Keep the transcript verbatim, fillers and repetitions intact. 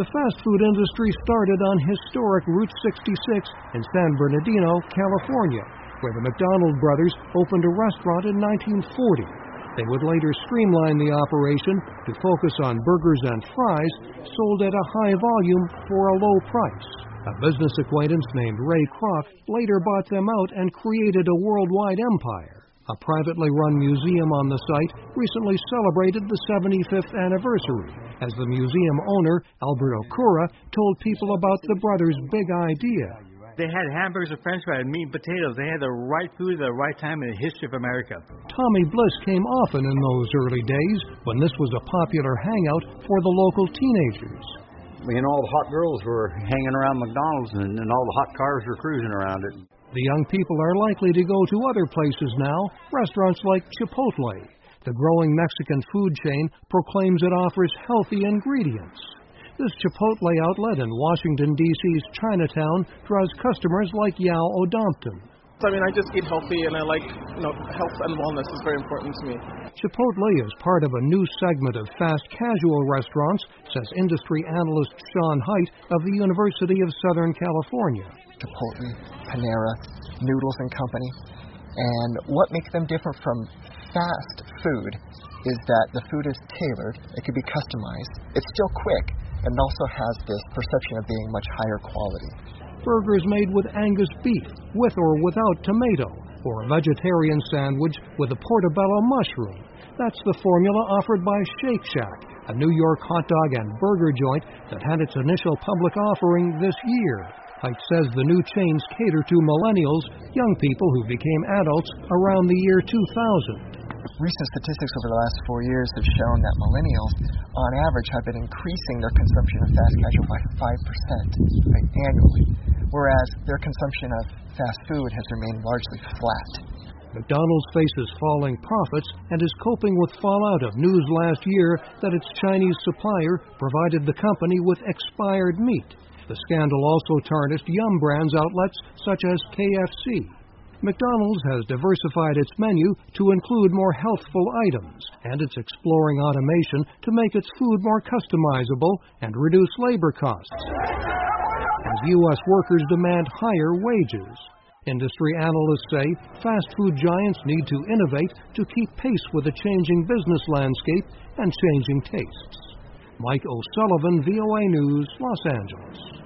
The fast food industry started on historic Route sixty-six in San Bernardino, California, where the McDonald brothers opened a restaurant in nineteen forty. They would later streamline the operation to focus on burgers and fries sold at a high volume for a low price. A business acquaintance named Ray Kroc later bought them out and created a worldwide empire. A privately run museum on the site recently celebrated the seventy-fifth anniversary, as the museum owner, Alberto Cura, told people about the brothers' big idea. They had hamburgers and french fries, meat and potatoes. They had the right food at the right time in the history of America. Tommy Bliss came often in those early days when this was a popular hangout for the local teenagers. You know, all the hot girls were hanging around McDonald's, and, and all the hot cars were cruising around it. The young people are likely to go to other places now, restaurants like Chipotle. The growing Mexican food chain proclaims it offers healthy ingredients. This Chipotle outlet in Washington, D C's Chinatown draws customers like Yao Odompton. I mean, I just eat healthy, and I like, you know, health and wellness is very important to me. Chipotle is part of a new segment of fast casual restaurants, says industry analyst Sean Haidt of the University of Southern California. Chipotle, Panera, Noodles and Company. And what makes them different from fast food is that the food is tailored, it can be customized, it's still quick, and also has this perception of being much higher quality. Burgers made with Angus beef, with or without tomato, or a vegetarian sandwich with a portobello mushroom. That's the formula offered by Shake Shack, a New York hot dog and burger joint that had its initial public offering this year. Haidt says the new chains cater to millennials, young people who became adults around the year two thousand. Recent statistics over the last four years have shown that millennials, on average, have been increasing their consumption of fast casual by five percent right, annually, whereas their consumption of fast food has remained largely flat. McDonald's faces falling profits and is coping with fallout of news last year that its Chinese supplier provided the company with expired meat. The scandal also tarnished Yum Brands outlets such as K F C. McDonald's has diversified its menu to include more healthful items, and it's exploring automation to make its food more customizable and reduce labor costs, as U S workers demand higher wages. Industry analysts say fast food giants need to innovate to keep pace with the changing business landscape and changing tastes. Mike O'Sullivan, V O A News, Los Angeles.